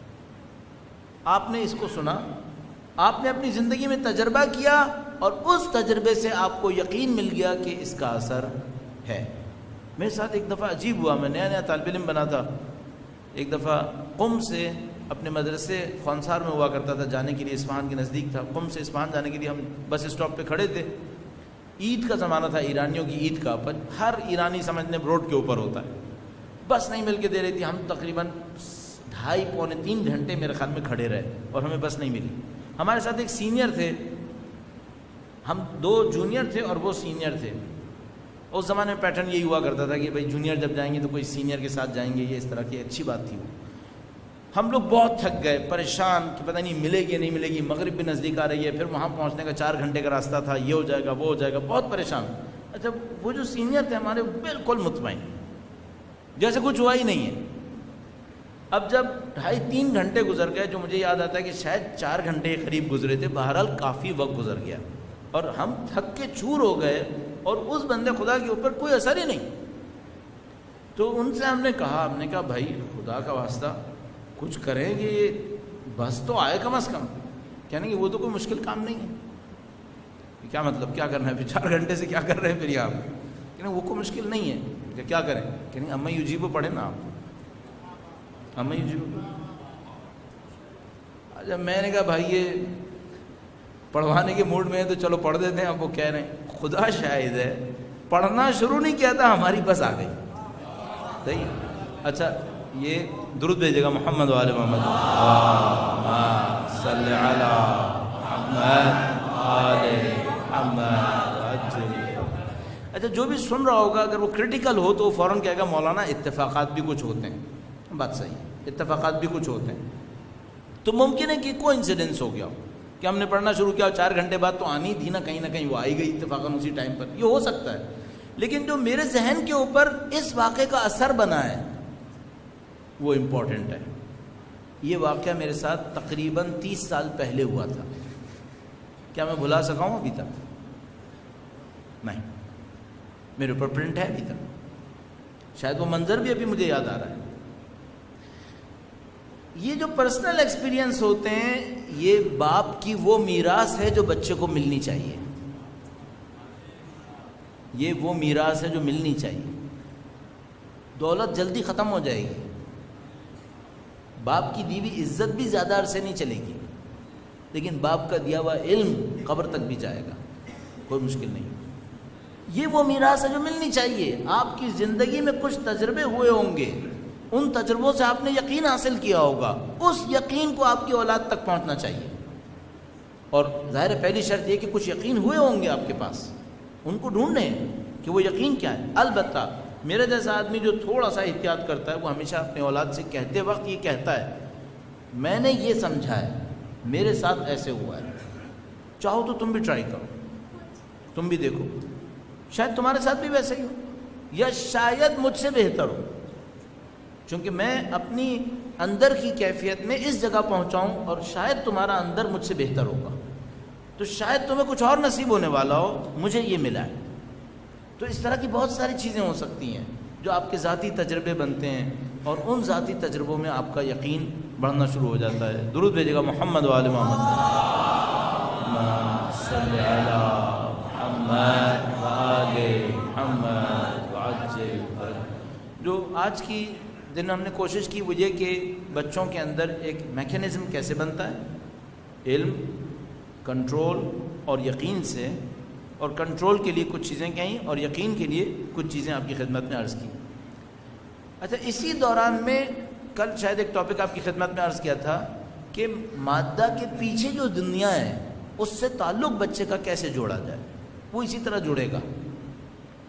آپ نے اس کو سنا، آپ نے اپنی زندگی میں تجربہ کیا اور اس تجربے سے آپ کو یقین مل گیا کہ اس کا اثر ہے۔ میرے ساتھ ایک دفعہ عجیب ہوا، میں نیا طالب علم بنا تھا، ایک دفعہ قم سے اپنے مدرسے خونسار میں ہوا کرتا تھا، جانے کے لیے اصفہان کے نزدیک تھا، قم سے اصفہان جانے کے لیے ہم بس اسٹاپ پہ کھڑے تھے۔ عید کا زمانہ تھا، ایرانیوں کی عید کا، پر ہر ایرانی سمجھنے روڈ کے اوپر ہوتا ہے، بس نہیں مل کے دے رہی تھی۔ ہم تقریباً 2.5 پونے 3 گھنٹے میرے خیال میں کھڑے رہے اور ہمیں بس نہیں ملی۔ ہمارے ساتھ ایک سینئر تھے، ہم 2 جونیئر تھے اور وہ سینئر تھے۔ اس زمانے میں پیٹرن یہی ہوا کرتا تھا کہ بھائی جونیئر جب جائیں گے تو کوئی سینئر کے ساتھ جائیں گے، یہ اس طرح کی اچھی بات تھی۔ ہم لوگ بہت تھک گئے، پریشان کہ پتہ نہیں ملے گی نہیں ملے گی، مغرب بھی نزدیک آ رہی ہے، پھر وہاں پہنچنے کا 4 گھنٹے کا راستہ تھا، یہ ہو جائے گا وہ ہو جائے گا، بہت پریشان۔ اچھا، وہ جو سینئر تھے ہمارے بالکل مطمئن، جیسے کچھ ہوا ہی نہیں ہے۔ اب جب 2.5-3 گھنٹے گزر گئے، جو مجھے یاد آتا ہے کہ شاید 4 گھنٹے کے قریب گزرے تھے، بہرحال کافی وقت گزر گیا اور ہم تھک کے چور ہو گئے اور اس بندے خدا کے اوپر کوئی اثر ہی نہیں۔ تو ان سے ہم نے کہا بھائی خدا کا واسطہ کچھ کریں گے، بس تو آئے کم از کم۔ کہنے کہ وہ تو کوئی مشکل کام نہیں ہے۔ کیا مطلب، کیا کرنا ہے پھر 4 گھنٹے سے کیا کر رہے ہیں پھر یہاں پہ؟ کہنے وہ کوئی مشکل نہیں ہے، کہ کیا کریں؟ کہنے اما یجیبو پڑھیں نا آپ، اما یجیبو۔ جب میں نے کہا بھائی یہ پڑھوانے کے موڈ میں ہے تو چلو پڑھ دیتے ہیں۔ اب وہ کہہ رہے ہیں خدا شاہد ہے، پڑھنا شروع نہیں کیا تھا ہماری بس آ گئی۔ صحیح، اچھا یہ درود بھیجے گا محمد وآل محمد، صلی علی محمد آل محمد۔ اچھا، جو بھی سن رہا ہوگا اگر وہ کرٹیکل ہو تو وہ فوراً کہے گا مولانا اتفاقات بھی کچھ ہوتے ہیں۔ بات صحیح ہے، اتفاقات بھی کچھ ہوتے ہیں۔ تو ممکن ہے کہ کوئی انسیڈنس ہو گیا ہو کہ ہم نے پڑھنا شروع کیا 4 گھنٹے بعد تو آنی تھی نا کہیں وہ آئی گئی اتفاقاً اسی ٹائم پر، یہ ہو سکتا ہے۔ لیکن جو میرے ذہن کے اوپر اس واقعے کا اثر بنا ہے وہ امپورٹنٹ ہے۔ یہ واقعہ میرے ساتھ تقریباً 30 سال پہلے ہوا تھا۔ کیا میں بھلا سکا ہوں ابھی تک؟ نہیں، میرے اوپر پرنٹ ہے ابھی تک، شاید وہ منظر بھی ابھی مجھے یاد آ رہا ہے۔ یہ جو پرسنل ایکسپیرینس ہوتے ہیں یہ باپ کی وہ میراث ہے جو بچے کو ملنی چاہیے، یہ وہ میراث ہے جو ملنی چاہیے۔ دولت جلدی ختم ہو جائے گی، باپ کی دی ہوئی عزت بھی زیادہ عرصے نہیں چلے گی، لیکن باپ کا دیا ہوا علم قبر تک بھی جائے گا، کوئی مشکل نہیں۔ یہ وہ میراث ہے جو ملنی چاہیے۔ آپ کی زندگی میں کچھ تجربے ہوئے ہوں گے، ان تجربوں سے آپ نے یقین حاصل کیا ہوگا، اس یقین کو آپ کی اولاد تک پہنچنا چاہیے۔ اور ظاہر ہے پہلی شرط یہ کہ کچھ یقین ہوئے ہوں گے آپ کے پاس، ان کو ڈھونڈنے کہ وہ یقین کیا ہے۔ البتہ میرے جیسا آدمی جو تھوڑا سا احتیاط کرتا ہے وہ ہمیشہ اپنے اولاد سے کہتے وقت یہ کہتا ہے میں نے یہ سمجھا ہے، میرے ساتھ ایسے ہوا ہے، چاہو تو تم بھی ٹرائی کرو، تم بھی دیکھو، شاید تمہارے ساتھ بھی ویسے ہی ہو یا شاید مجھ سے بہتر ہو، چونکہ میں اپنی اندر کی کیفیت میں اس جگہ پہنچاؤں اور شاید تمہارا اندر مجھ سے بہتر ہوگا، تو شاید تمہیں کچھ اور نصیب ہونے والا ہو، مجھے یہ ملا ہے۔ تو اس طرح کی بہت ساری چیزیں ہو سکتی ہیں جو آپ کے ذاتی تجربے بنتے ہیں اور ان ذاتی تجربوں میں آپ کا یقین بڑھنا شروع ہو جاتا ہے۔ درود بھیجے گا محمد وآل محمد، صلی علی محمد وآل محمد وعجل فرج۔ جو آج کی دن ہم نے کوشش کی وہ یہ کہ بچوں کے اندر ایک میکینزم کیسے بنتا ہے، علم، کنٹرول اور یقین سے، اور کنٹرول کے لیے کچھ چیزیں کہیں اور یقین کے لیے کچھ چیزیں آپ کی خدمت میں عرض کی۔ اچھا، اسی دوران میں کل شاید ایک ٹاپک آپ کی خدمت میں عرض کیا تھا کہ مادہ کے پیچھے جو دنیا ہے اس سے تعلق بچے کا کیسے جوڑا جائے، وہ اسی طرح جڑے گا۔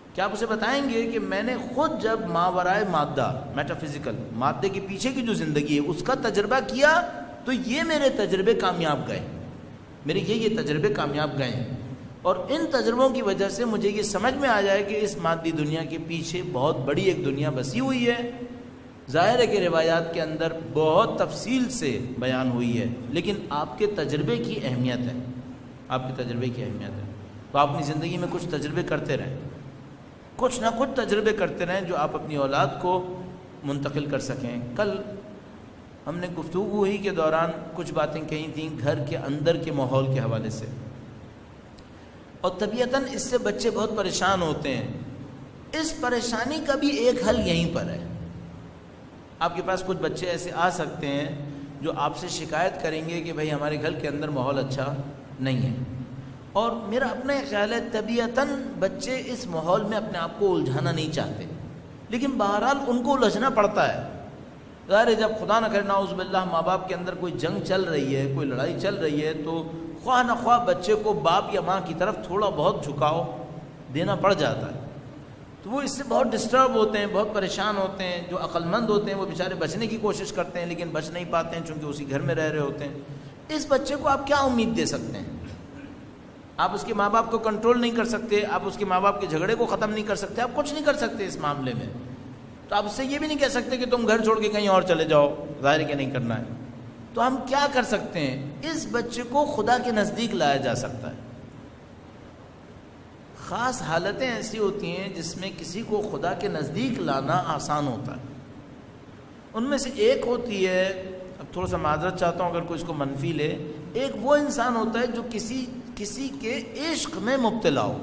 کیا آپ اسے بتائیں گے کہ میں نے خود جب ماورائے مادہ میٹافزیکل مادے کے پیچھے کی جو زندگی ہے اس کا تجربہ کیا تو یہ میرے تجربے کامیاب گئے، میرے یہ تجربے کامیاب گئے ہیں، اور ان تجربوں کی وجہ سے مجھے یہ سمجھ میں آ جائے کہ اس مادی دنیا کے پیچھے بہت بڑی ایک دنیا بسی ہوئی ہے۔ ظاہر ہے کہ روایات کے اندر بہت تفصیل سے بیان ہوئی ہے، لیکن آپ کے تجربے کی اہمیت ہے، آپ کے تجربے کی اہمیت ہے۔ تو آپ اپنی زندگی میں کچھ تجربے کرتے رہیں، کچھ نہ کچھ تجربے کرتے رہیں جو آپ اپنی اولاد کو منتقل کر سکیں۔ کل ہم نے گفتگو ہی کے دوران کچھ باتیں کہی تھیں گھر کے اندر کے ماحول کے حوالے سے، اور طبیعتاً اس سے بچے بہت پریشان ہوتے ہیں۔ اس پریشانی کا بھی ایک حل یہیں پر ہے۔ آپ کے پاس کچھ بچے ایسے آ سکتے ہیں جو آپ سے شکایت کریں گے کہ بھائی ہمارے گھر کے اندر ماحول اچھا نہیں ہے، اور میرا اپنا خیال ہے طبیعتاً بچے اس ماحول میں اپنے آپ کو الجھانا نہیں چاہتے، لیکن بہرحال ان کو الجھنا پڑتا ہے۔ ظاہر ہے جب خدا نہ کرے نعوذ باللہ ماں باپ کے اندر کوئی جنگ چل رہی ہے، کوئی لڑائی چل رہی ہے، تو خواہ نہ خواہ بچے کو باپ یا ماں کی طرف تھوڑا بہت جھکاؤ دینا پڑ جاتا ہے، تو وہ اس سے بہت ڈسٹرب ہوتے ہیں، بہت پریشان ہوتے ہیں۔ جو عقل مند ہوتے ہیں وہ بیچارے بچنے کی کوشش کرتے ہیں لیکن بچ نہیں پاتے ہیں چونکہ اسی گھر میں رہ رہے ہوتے ہیں۔ اس بچے کو آپ کیا امید دے سکتے ہیں؟ آپ اس کے ماں باپ کو کنٹرول نہیں کر سکتے، آپ اس کے ماں باپ کے جھگڑے کو ختم نہیں کر سکتے، آپ کچھ نہیں کر سکتے اس معاملے میں۔ تو آپ اس سے یہ بھی نہیں کہہ سکتے کہ تم گھر چھوڑ کے کہیں اور چلے جاؤ، ظاہر ہے کہ نہیں کرنا ہے۔ تو ہم کیا کر سکتے ہیں؟ اس بچے کو خدا کے نزدیک لایا جا سکتا ہے۔ خاص حالتیں ایسی ہوتی ہیں جس میں کسی کو خدا کے نزدیک لانا آسان ہوتا ہے۔ ان میں سے ایک ہوتی ہے، اب تھوڑا سا معذرت چاہتا ہوں اگر کوئی اس کو منفی لے، ایک وہ انسان ہوتا ہے جو کسی کے عشق میں مبتلا ہو۔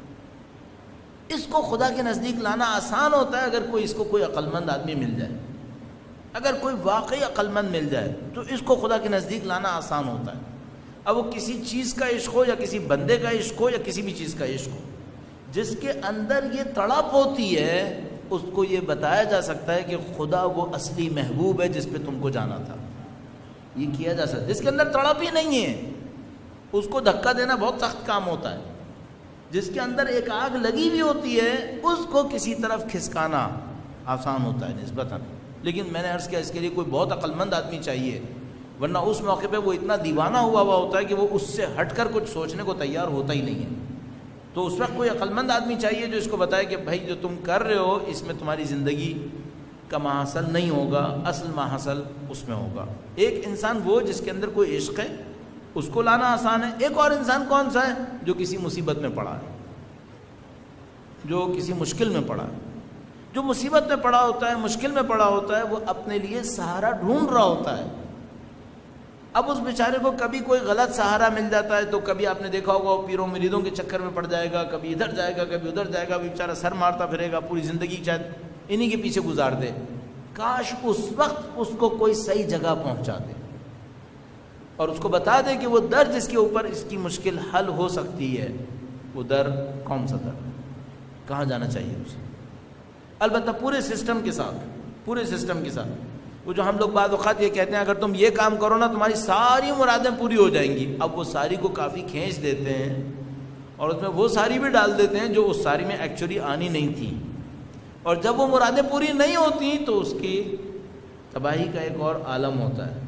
اس کو خدا کے نزدیک لانا آسان ہوتا ہے اگر اس کو کوئی عقل مند آدمی مل جائے، اگر کوئی واقعی عقل مند مل جائے تو اس کو خدا کے نزدیک لانا آسان ہوتا ہے۔ اب وہ کسی چیز کا عشق ہو یا کسی بندے کا عشق ہو یا کسی بھی چیز کا عشق ہو، جس کے اندر یہ تڑپ ہوتی ہے اس کو یہ بتایا جا سکتا ہے کہ خدا وہ اصلی محبوب ہے جس پہ تم کو جانا تھا، یہ کیا جا سکتا ہے۔ جس کے اندر تڑپ ہی نہیں ہے اس کو دھکا دینا بہت سخت کام ہوتا ہے۔ جس کے اندر ایک آگ لگی ہوئی ہوتی ہے اس کو کسی طرف کھسکانا آسان ہوتا ہے نسبتاً، لیکن میں نے عرض کیا اس کے لیے کوئی بہت عقل مند آدمی چاہیے، ورنہ اس موقع پہ وہ اتنا دیوانہ ہوا ہوتا ہے کہ وہ اس سے ہٹ کر کچھ سوچنے کو تیار ہوتا ہی نہیں ہے۔ تو اس وقت کوئی عقل مند آدمی چاہیے جو اس کو بتائے کہ بھائی جو تم کر رہے ہو اس میں تمہاری زندگی کا محاصل نہیں ہوگا، اصل محاصل اس میں ہوگا۔ ایک انسان وہ جس کے اندر کوئی عشق ہے، اس کو لانا آسان ہے۔ ایک اور انسان کون سا ہے؟ جو کسی مصیبت میں پڑا ہے، جو کسی مشکل میں پڑا ہے۔ جو مصیبت میں پڑا ہوتا ہے، مشکل میں پڑا ہوتا ہے، وہ اپنے لیے سہارا ڈھونڈ رہا ہوتا ہے۔ اب اس بیچارے کو کبھی کوئی غلط سہارا مل جاتا ہے تو کبھی آپ نے دیکھا ہوگا وہ پیروں مریدوں کے چکر میں پڑ جائے گا، کبھی ادھر جائے گا کبھی ادھر جائے گا، بیچارہ سر مارتا پھرے گا، پوری زندگی شاید انہی کے پیچھے گزار دے۔ کاش اس وقت اس کو کوئی صحیح جگہ پہنچا دے اور اس کو بتا دے کہ وہ در جس کے اوپر اس کی مشکل حل ہو سکتی ہے، وہ در کون سا در، کہاں جانا چاہیے اسے۔ البتہ پورے سسٹم کے ساتھ وہ جو ہم لوگ بعض اوقات یہ کہتے ہیں اگر تم یہ کام کرو نا تمہاری ساری مرادیں پوری ہو جائیں گی، اب وہ ساری کو کافی کھینچ دیتے ہیں اور اس میں وہ ساری بھی ڈال دیتے ہیں جو اس ساری میں ایکچولی آنی نہیں تھی، اور جب وہ مرادیں پوری نہیں ہوتی تو اس کی تباہی کا ایک اور عالم ہوتا ہے۔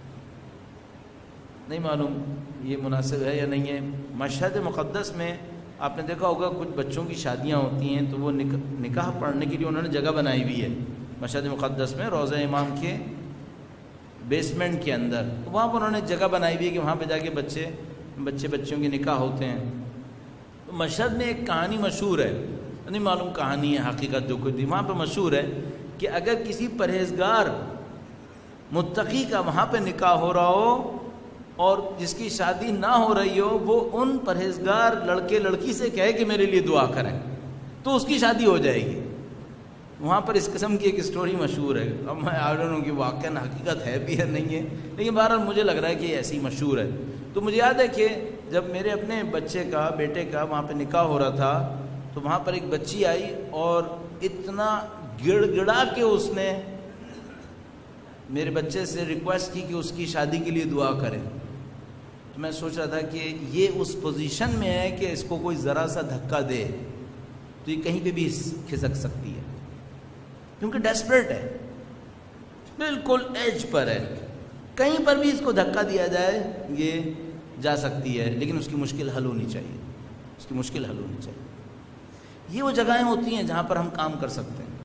نہیں معلوم یہ مناسب ہے یا نہیں ہے۔ مشہد مقدس میں آپ نے دیکھا ہوگا کچھ بچوں کی شادیاں ہوتی ہیں تو وہ نکاح پڑھنے کے لیے انہوں نے جگہ بنائی ہوئی ہے مشہد مقدس میں، روضہ امام کے بیسمنٹ کے اندر، تو وہاں پر انہوں نے جگہ بنائی ہوئی ہے کہ وہاں پہ جا کے بچیوں کے نکاح ہوتے ہیں۔ تو مشہد میں ایک کہانی مشہور ہے، نہیں معلوم کہانی ہے حقیقت جو کچھ تھی، وہاں پہ مشہور ہے کہ اگر کسی پرہیزگار متقی کا وہاں پہ نکاح ہو رہا ہو اور جس کی شادی نہ ہو رہی ہو، وہ ان پرہیزگار لڑکے لڑکی سے کہے کہ میرے لیے دعا کریں تو اس کی شادی ہو جائے گی۔ وہاں پر اس قسم کی ایک سٹوری مشہور ہے، اب میں آڈر ہوں کہ واقعاً حقیقت ہے بھی ہے نہیں ہے، لیکن بہرحال مجھے لگ رہا ہے کہ یہ ایسی مشہور ہے۔ تو مجھے یاد ہے کہ جب میرے اپنے بیٹے کا وہاں پہ نکاح ہو رہا تھا تو وہاں پر ایک بچی آئی اور اتنا گڑ گڑا کے اس نے میرے بچے سے ریکویسٹ کی کہ اس کی شادی کے لیے دعا کرے۔ تو میں سوچ رہا تھا کہ یہ اس پوزیشن میں ہے کہ اس کو کوئی ذرا سا دھکا دے تو یہ کہیں پہ بھی کھسک سکتی ہے، کیونکہ ڈیسپریٹ ہے، بالکل ایج پر ہے، کہیں پر بھی اس کو دھکا دیا جائے یہ جا سکتی ہے، لیکن اس کی مشکل حل ہونی چاہیے، اس کی مشکل حل ہونی چاہیے۔ یہ وہ جگہیں ہوتی ہیں جہاں پر ہم کام کر سکتے ہیں۔